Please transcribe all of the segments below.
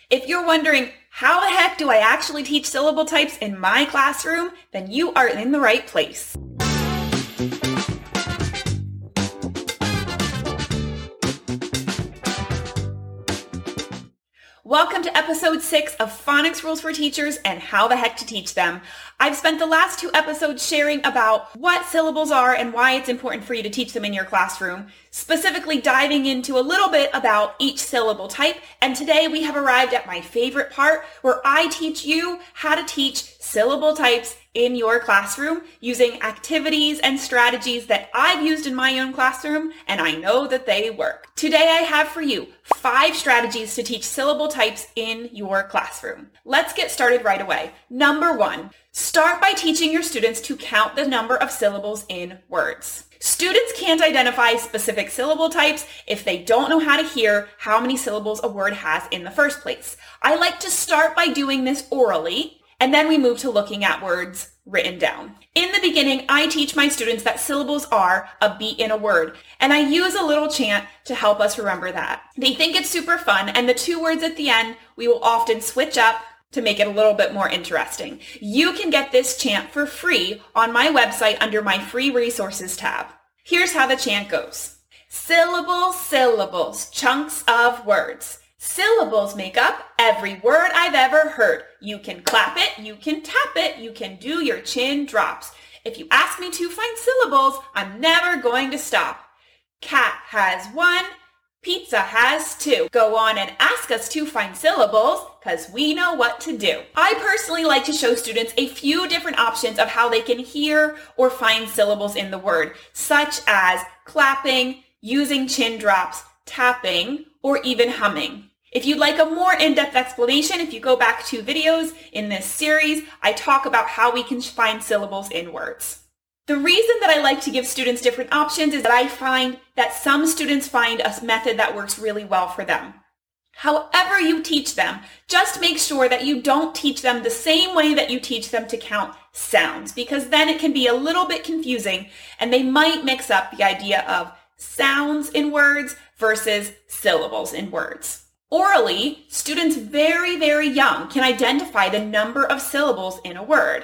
If you're wondering, how the heck do I actually teach syllable types in my classroom? Then you are in the right place. Welcome to episode 6 of Phonics Rules for Teachers and How the Heck to Teach Them. I've spent the last 2 episodes sharing about what syllables are and why it's important for you to teach them in your classroom, specifically diving into a little bit about each syllable type. And today we have arrived at my favorite part where I teach you how to teach syllable types in your classroom using activities and strategies that I've used in my own classroom, and I know that they work. Today I have for you 5 strategies to teach syllable types in your classroom. Let's get started right away. Number 1, start by teaching your students to count the number of syllables in words. Students can't identify specific syllable types if they don't know how to hear how many syllables a word has in the first place. I like to start by doing this orally, and then we move to looking at words written down. In the beginning, I teach my students that syllables are a beat in a word, and I use a little chant to help us remember that. They think it's super fun, and the 2 words at the end, we will often switch up to make it a little bit more interesting. You can get this chant for free on my website under my free resources tab. Here's how the chant goes. Syllables, syllables, chunks of words. Syllables make up every word I've ever heard. You can clap it, you can tap it, you can do your chin drops. If you ask me to find syllables, I'm never going to stop. Cat has 1, pizza has 2. Go on and ask us to find syllables, because we know what to do. I personally like to show students a few different options of how they can hear or find syllables in the word, such as clapping, using chin drops, tapping, or even humming. If you'd like a more in-depth explanation, if you go back 2 videos in this series, I talk about how we can find syllables in words. The reason that I like to give students different options is that I find that some students find a method that works really well for them. However you teach them, just make sure that you don't teach them the same way that you teach them to count sounds, because then it can be a little bit confusing and they might mix up the idea of sounds in words versus syllables in words. Orally, students very, very young can identify the number of syllables in a word.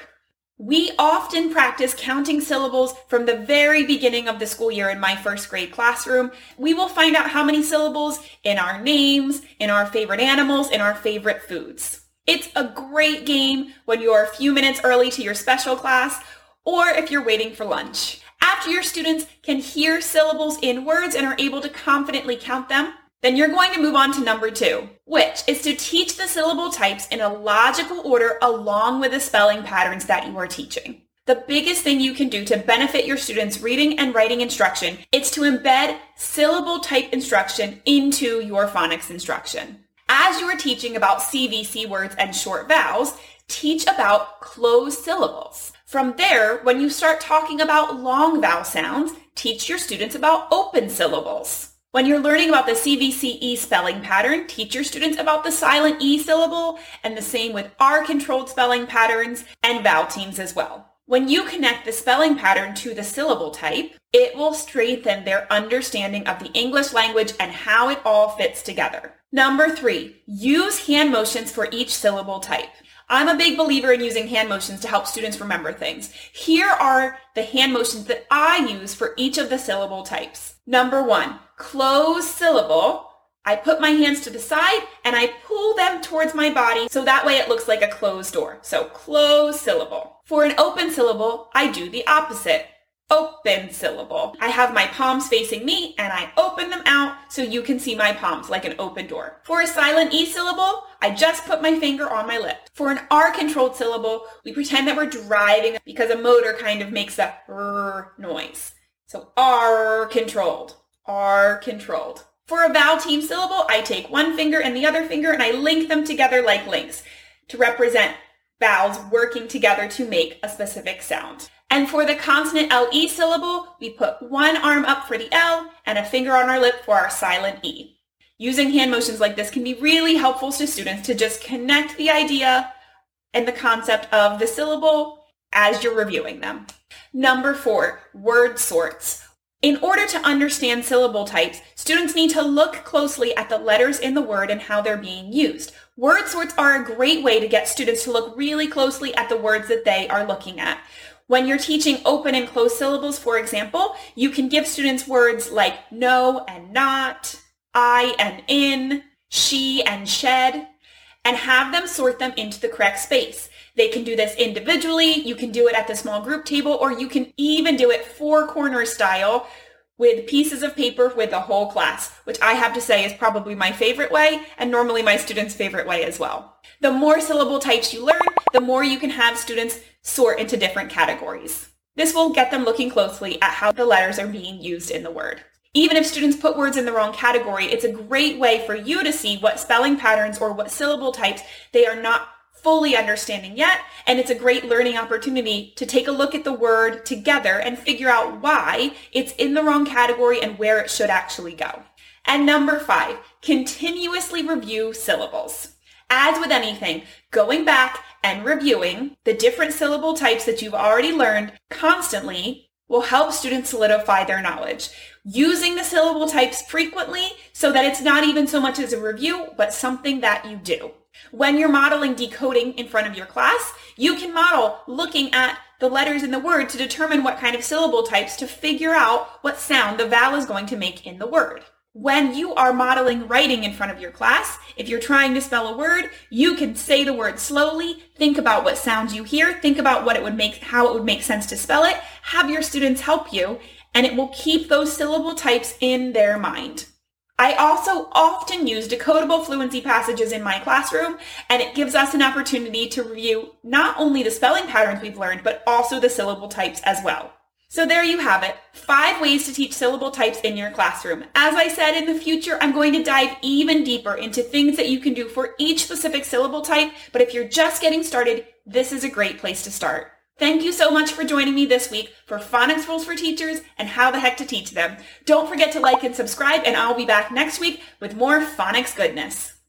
We often practice counting syllables from the very beginning of the school year in my 1st grade classroom. We will find out how many syllables in our names, in our favorite animals, in our favorite foods. It's a great game when you're a few minutes early to your special class or if you're waiting for lunch. After your students can hear syllables in words and are able to confidently count them, then you're going to move on to number 2, which is to teach the syllable types in a logical order along with the spelling patterns that you are teaching. The biggest thing you can do to benefit your students' reading and writing instruction is to embed syllable type instruction into your phonics instruction. As you are teaching about CVC words and short vowels, teach about closed syllables. From there, when you start talking about long vowel sounds, teach your students about open syllables. When you're learning about the CVCE spelling pattern, teach your students about the silent E syllable, and the same with R-controlled spelling patterns and vowel teams as well. When you connect the spelling pattern to the syllable type, it will strengthen their understanding of the English language and how it all fits together. Number 3, use hand motions for each syllable type. I'm a big believer in using hand motions to help students remember things. Here are the hand motions that I use for each of the syllable types. Number 1, closed syllable. I put my hands to the side and I pull them towards my body so that way it looks like a closed door. So closed syllable. For an open syllable, I do the opposite. Open syllable. I have my palms facing me and I open them out so you can see my palms like an open door. For a silent E syllable, I just put my finger on my lip. For an R-controlled syllable, we pretend that we're driving because a motor kind of makes a R noise. So R-controlled, R-controlled. For a vowel team syllable, I take one finger and the other finger and I link them together like links to represent vowels working together to make a specific sound. And for the consonant LE syllable, we put one arm up for the L and a finger on our lip for our silent E. Using hand motions like this can be really helpful to students to just connect the idea and the concept of the syllable as you're reviewing them. Number 4, word sorts. In order to understand syllable types, students need to look closely at the letters in the word and how they're being used. Word sorts are a great way to get students to look really closely at the words that they are looking at. When you're teaching open and closed syllables, for example, you can give students words like no and not, I and in, she and shed, and have them sort them into the correct space. They can do this individually, you can do it at the small group table, or you can even do it four-corner style with pieces of paper with the whole class, which I have to say is probably my favorite way, and normally my students' favorite way as well. The more syllable types you learn, the more you can have students sort into different categories. This will get them looking closely at how the letters are being used in the word. Even if students put words in the wrong category, it's a great way for you to see what spelling patterns or what syllable types they are not fully understanding yet, and it's a great learning opportunity to take a look at the word together and figure out why it's in the wrong category and where it should actually go. And number 5, continuously review syllables. As with anything, going back and reviewing the different syllable types that you've already learned constantly will help students solidify their knowledge. Using the syllable types frequently so that it's not even so much as a review, but something that you do. When you're modeling decoding in front of your class, you can model looking at the letters in the word to determine what kind of syllable types to figure out what sound the vowel is going to make in the word. When you are modeling writing in front of your class, if you're trying to spell a word, you can say the word slowly, think about what sounds you hear, think about how it would make sense to spell it, have your students help you, and it will keep those syllable types in their mind. I also often use decodable fluency passages in my classroom, and it gives us an opportunity to review not only the spelling patterns we've learned, but also the syllable types as well. So there you have it, 5 ways to teach syllable types in your classroom. As I said, in the future, I'm going to dive even deeper into things that you can do for each specific syllable type, but if you're just getting started, this is a great place to start. Thank you so much for joining me this week for Phonics Rules for Teachers and How the Heck to Teach Them. Don't forget to like and subscribe, and I'll be back next week with more phonics goodness.